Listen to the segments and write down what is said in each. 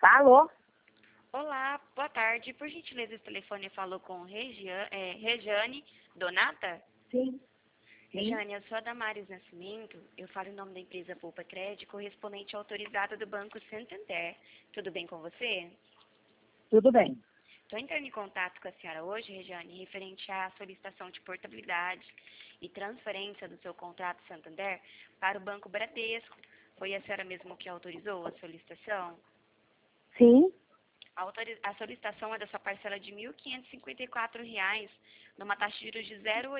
Alô? Olá, boa tarde. Por gentileza, esse telefone falou com Rejane Donata? Sim. Rejane, eu sou a Damares Nascimento. Eu falo em nome da empresa Poupa Crédito, correspondente autorizada do Banco Santander. Tudo bem com você? Tudo bem. Estou entrando em contato com a senhora hoje, Rejane, referente à solicitação de portabilidade e transferência do seu contrato Santander para o Banco Bradesco. Foi a senhora mesmo que autorizou a solicitação? Sim. A solicitação é da sua parcela de R$ 1.554, numa taxa de juros de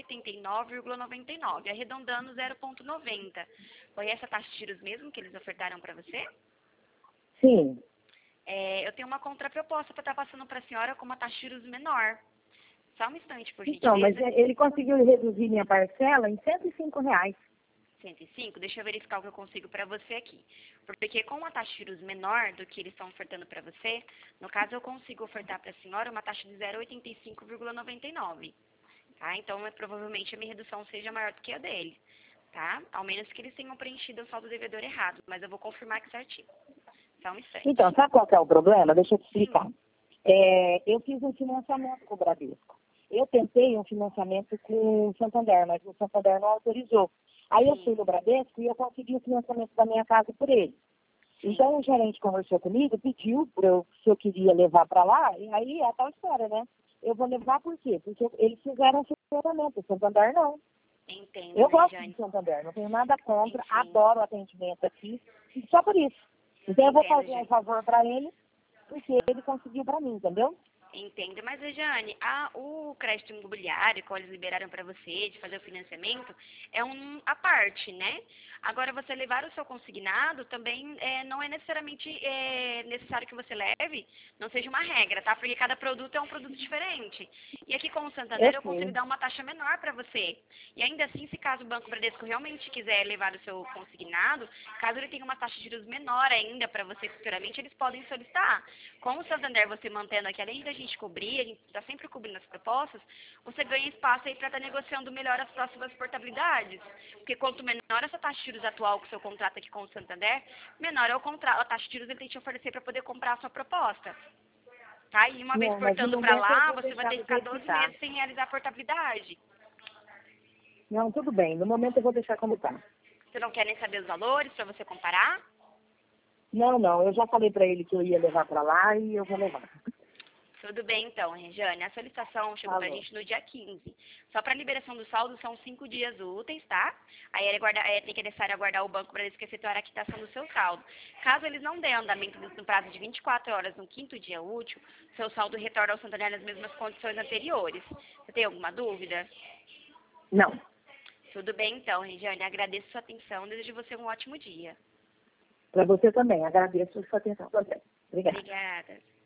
0,89,99, arredondando 0,90. Foi essa taxa de juros mesmo que eles ofertaram para você? Sim. Eu tenho uma contraproposta para estar passando para a senhora com uma taxa de juros menor. Só um instante, por Então, mas gentileza. ele conseguiu reduzir minha parcela em R$ 105. 105, deixa eu verificar o que eu consigo para você aqui. Porque com uma taxa de juros menor do que eles estão ofertando para você, no caso eu consigo ofertar para a senhora uma taxa de 0,85,99. Tá? Então, provavelmente a minha redução seja maior do que a dele. Tá? Ao menos que eles tenham preenchido o saldo devedor errado, mas eu vou confirmar aqui certinho. Só um instante. Então, sabe qual que é o problema? Deixa eu te Sim. explicar. Eu fiz um financiamento com o Bradesco. Eu tentei um financiamento com o Santander, mas o Santander não autorizou. Aí eu fui no Bradesco e eu consegui o financiamento da minha casa por ele. Então o gerente conversou comigo, pediu se eu queria levar para lá, e aí é a tal história, né? Eu vou levar por quê? Porque eles fizeram um financiamento, o Santander não. Entendo, Eu gosto Rejane. do Santander, não tenho nada contra, Sim. adoro o atendimento aqui, e só por isso. Então eu vou Entendo, fazer um Rejane. favor para ele, porque ele conseguiu para mim, entendeu? Entendo, mas Rejane, o crédito imobiliário que eles liberaram para você de fazer o financiamento é a parte, né? Agora, você levar o seu consignado também não é necessariamente necessário que você leve, não seja uma regra, tá? Porque cada produto é um produto diferente. E aqui com o Santander Eu eu consigo sei. dar uma taxa menor para você. E ainda assim, se caso o Banco Bradesco realmente quiser levar o seu consignado, caso ele tenha uma taxa de juros menor ainda para você futuramente, eles podem solicitar. Com o Santander, você mantendo aqui, além da gente cobrir, a gente está sempre cobrindo as propostas, você ganha espaço aí para estar negociando melhor as próximas portabilidades. Porque quanto menor essa taxa de juros atual que o seu contrato aqui com o Santander, menor é a taxa de juros que ele tem que te oferecer para poder comprar a sua proposta. Tá? E uma vez Não, mas no portando para momento eu lá, vou você vai deixar ter do que ficar jeito que 12 tá. meses sem realizar a portabilidade. Não, tudo bem, no momento eu vou deixar como tá. Você não quer nem saber os valores para você comparar? Não, eu já falei para ele que eu ia levar para lá e eu vou levar. Tudo bem, então, Rejane. A solicitação chegou pra Falou. gente no dia 15. Só para liberação do saldo são 5 dias úteis, tá? Aí tem que necessário aguardar o banco para eles efetuar a quitação do seu saldo. Caso eles não dêem andamento no prazo de 24 horas no quinto dia útil, seu saldo retorna ao Santander nas mesmas condições anteriores. Você tem alguma dúvida? Não. Tudo bem, então, Rejane. Agradeço sua atenção. Desejo você um ótimo dia. Para você também. Agradeço a sua atenção também. Obrigada. Obrigada.